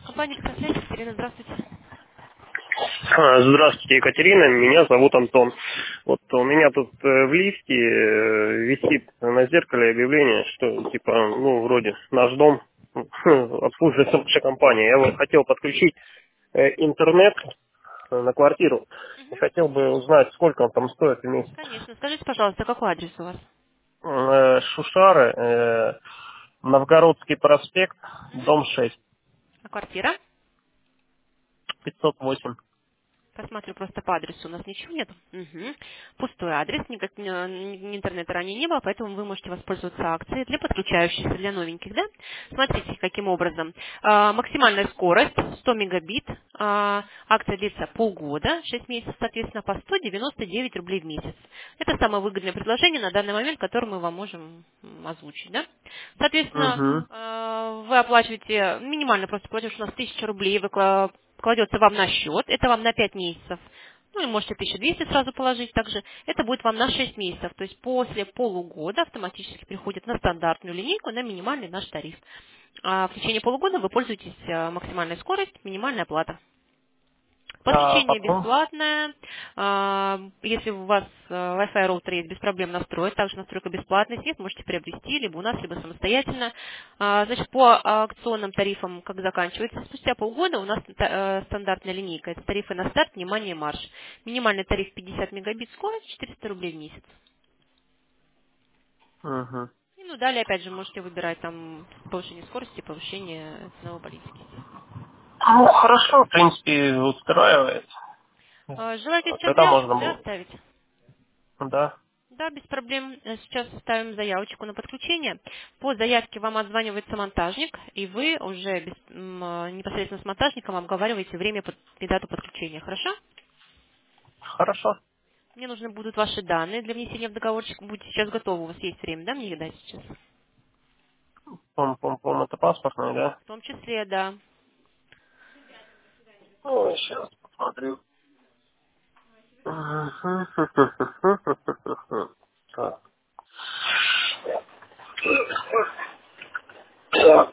Компания «Экстрасвязь», Екатерина, здравствуйте. Здравствуйте, Екатерина. Меня зовут Антон. Вот у меня тут в лифте висит на зеркале объявление, что типа, ну, вроде наш дом обслуживает наша компания. Я вот хотел подключить интернет на квартиру. И хотел бы узнать, сколько он там стоит в месяц. Конечно. Скажите, пожалуйста, какой адрес у вас? Шушары, Новгородский проспект, дом 6, А квартира? 508. Посмотрю просто по адресу. У нас ничего нет. Мгм. Пустой адрес. Никак, ни интернета ранее не было, поэтому вы можете воспользоваться акцией для подключающихся, для новеньких, да? Смотрите, каким образом. Максимальная скорость 100 мегабит. Акция длится полгода, 6 месяцев, соответственно, по 199 рублей в месяц. Это самое выгодное предложение на данный момент, которое мы вам можем озвучить, да? Соответственно, Угу. вы оплачиваете минимально просто платеж у нас 1000 рублей, кладется вам на счет, это вам на 5 месяцев. Ну и можете 1200 сразу положить также. Это будет вам на 6 месяцев. То есть после полугода автоматически переходит на стандартную линейку, на минимальный наш тариф. А в течение полугода вы пользуетесь максимальной скоростью, минимальная плата. А Подключение потом... бесплатное. Если у вас Wi-Fi роутер есть, без проблем настроить. Также настройка бесплатная. Нет, можете приобрести либо у нас, либо самостоятельно. Значит, по акционным тарифам, как заканчивается, спустя полгода у нас стандартная линейка. Это тарифы на старт, внимание, марш. Минимальный тариф 50 мегабит скорость, 400 рублей в месяц. Мгм. И ну далее, опять же, можете выбирать там повышение скорости, повышение ценовой политики, естественно. Ну, хорошо, в принципе, устраивает. Желаете сейчас Когда заявочку, можно да, было? оставить? Да. Да, без проблем. Сейчас ставим заявочку на подключение. По заявке вам отзванивается монтажник, и вы уже непосредственно с монтажником обговариваете время и дату подключения. Хорошо? Хорошо. Мне нужны будут ваши данные для внесения в договорчик. Будете сейчас готовы, у вас есть время, да, мне дать сейчас? Пом, это паспортный, да? В том числе, да. Ой, сейчас посмотрю. Так. Так.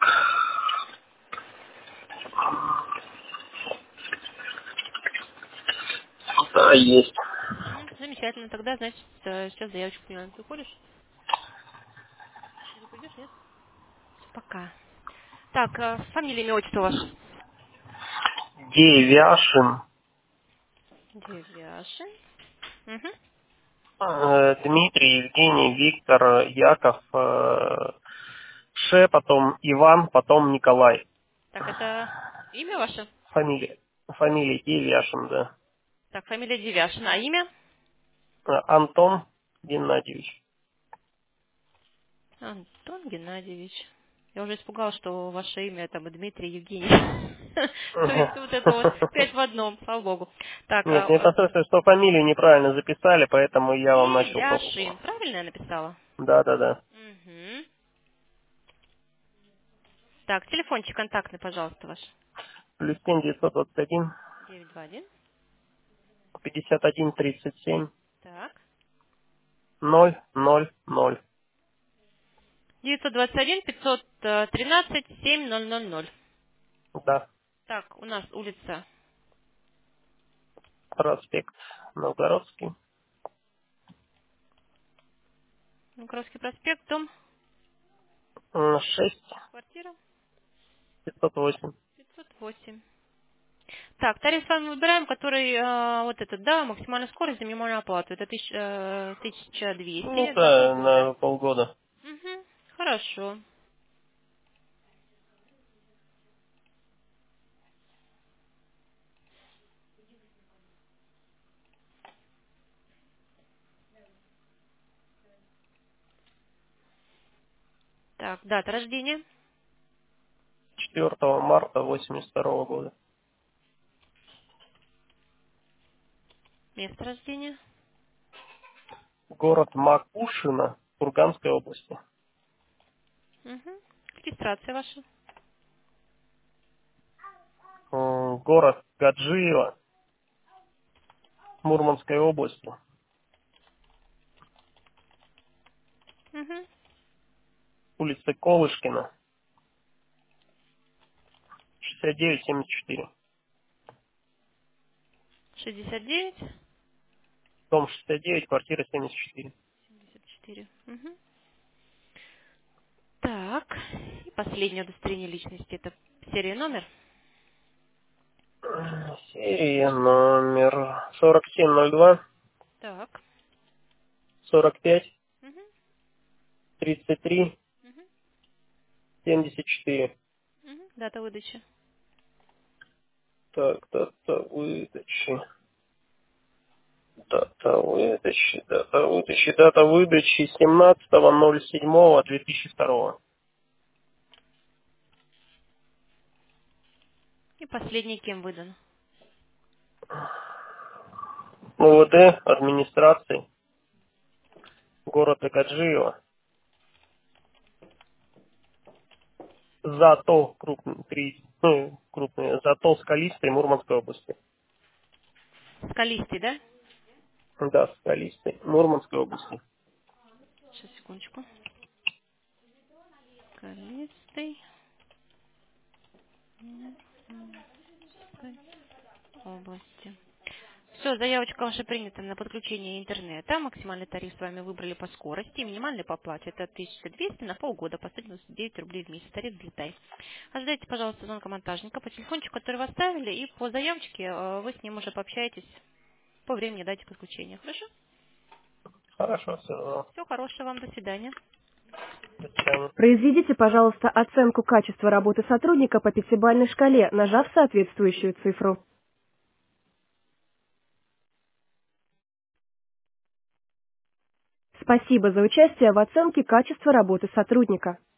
Да, есть. Мгм, замечательно. Тогда, значит, сейчас заявочку принимаем. Ты уходишь? Уже пойдешь, нет? Пока. Так, фамилия, имя, отчество ваше. Девяшин. Девяшин. Угу. Дмитрий, Евгений, Виктор, Яков, Ше, потом Иван, потом Николай. Так, это имя ваше? Фамилия. Фамилия Девяшин, да. Так, фамилия Девяшина. А имя? Антон Геннадьевич. Антон Геннадьевич. Я уже испугалась, что ваше имя там Дмитрий Евгений. То есть вот это вот 5 в одном, слава богу. Так, Нет, не то, что фамилию неправильно записали, поэтому я вам начал Девяшин. пробовать. Правильно я написала? Да, да, да. Угу. Так, телефончик контактный, пожалуйста, ваш. Плюс 7 921 921. 51 37 Так. 000. 921 513 7000. Да, Так, у нас улица проспект Новгородский. Кровский проспект, дом, 6 квартира 508. 508. Так, тариф с вами выбираем, который вот этот, да, максимальная скорость за минимальную оплату. Это 1200 Ну на да, полгода. на полгода. Угу, хорошо. Так, дата рождения, 4 марта 82 года. место рождения, Город Макушино, Курганской области. угу. Регистрация ваша, Город Гаджиево, Мурманской области. угу. Улица Колышкина, 69-74. 69, Дом 69, квартира 74. 74. Мгм. Так, и последнее удостоверение личности. Это серия номер. Серия номер 4702 Так. 45 Мгм. 33 Мгм. 74. Мгм. Дата выдачи. Так, дата выдачи 17.07.2002. И последний кем выдан? УВД администрации города Гаджиева. Зато крупный, крупные, зато скалистый Мурманской области. Скалистый, да? Да, скалистый Мурманской области. Сейчас, секундочку. Скалистый. Области. Все, заявочка ваша принята на подключение интернета. Максимальный тариф с вами выбрали по скорости. Минимальный по оплате это 1200 на полгода по 199 рублей в месяц. Тариф взлетай. Ожидайте, пожалуйста, звонка монтажника по телефончику, который вы оставили, и по заявочке вы с ним уже пообщаетесь по времени дате подключения. Хорошо? Хорошо, все. Всего хорошего вам. До свидания. До свидания. Произведите, пожалуйста, оценку качества работы сотрудника по пятибалльной шкале, нажав соответствующую цифру. Спасибо за участие в оценке качества работы сотрудника.